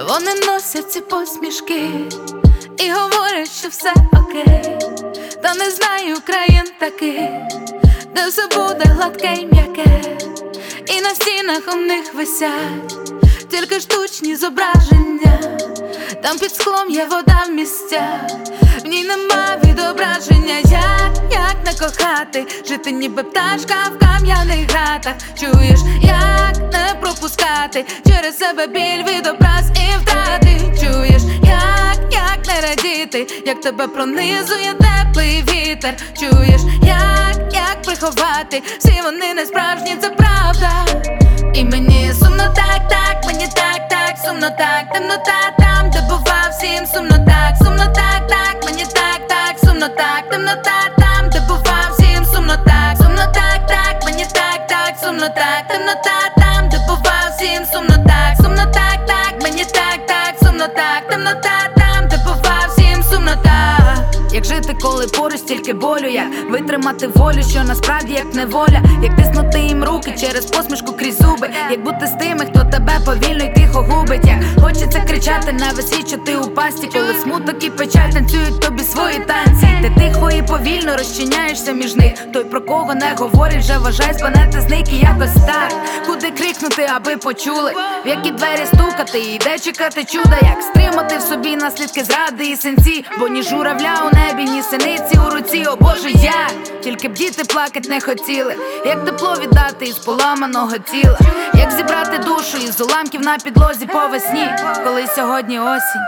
Вони носять ці посмішки і говорять, що все окей. Та не знаю країн таких, де все буде гладке й м'яке. І на стінах у них висять тільки штучні зображення. Там під склом є вода в місцях, в ній нема відображення. Як не кохати, жити ніби пташка в кам'яних гратах. Чуєш, як не пропускати через себе біль від образ і втрати. Чуєш, як не радіти, як тебе пронизує теплий вітер. Чуєш, як приховати, всі вони не справжні, це правда. І мені сумно так, мені так, сумно так. Темнота там, де бува всім сумно так, мені так, сумно так. Темнота там, де бува всім сумно так, мені так, сумно так. Темнота там, де бува всім сумно так, мені так, сумно так. Темнота там, де бува всім сумно так. Як жити, коли поруч стільки болю, як витримати волю, що насправді як неволя. Як тиснути їм руки через посмішку крізь зуби. Як бути з тими, хто тебе повільно й тихо губить. Як хочеться кричати на весь світ, що ти у пасті, коли смуток і печаль танцюють тобі свої танці. Ти тихо і повільно розчиняєшся між них. Той, про кого не говорить, вже вважай, спанети зник. І якось так, куди крикнути, аби почули, в які двері стукати, і де чекати чуда. Як стримати в собі наслідки зради і синці, бо ні журавля у небі, ні синиці у руці. О Боже, як тільки б діти плакать не хотіли. Як тепло віддати із поламаного тіла. Як зібрати душу із уламків на підлозі по весні, коли сьогодні осінь.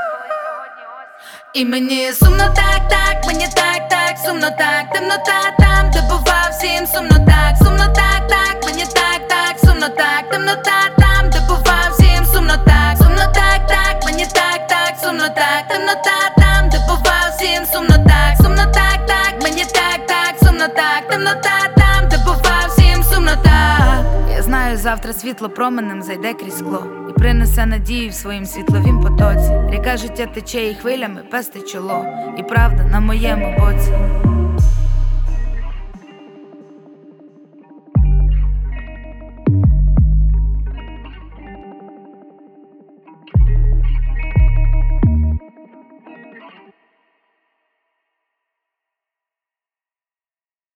І мені сумно так, мені так, сумно так. Темнота там, де бува всім сумно так, мені так, сумно так. Темнота там, де бува всім сумно так, мені так, сумно так. Темнота там, де бува всім сумно так, мені так, сумно так. Темнота там, де бува всім сумно так. Я знаю, завтра світло променем зайде крізь скло і принесе надію в своїм світловім потоці. Ріка життя тече і хвилями пести чоло, і правда на моєму боці.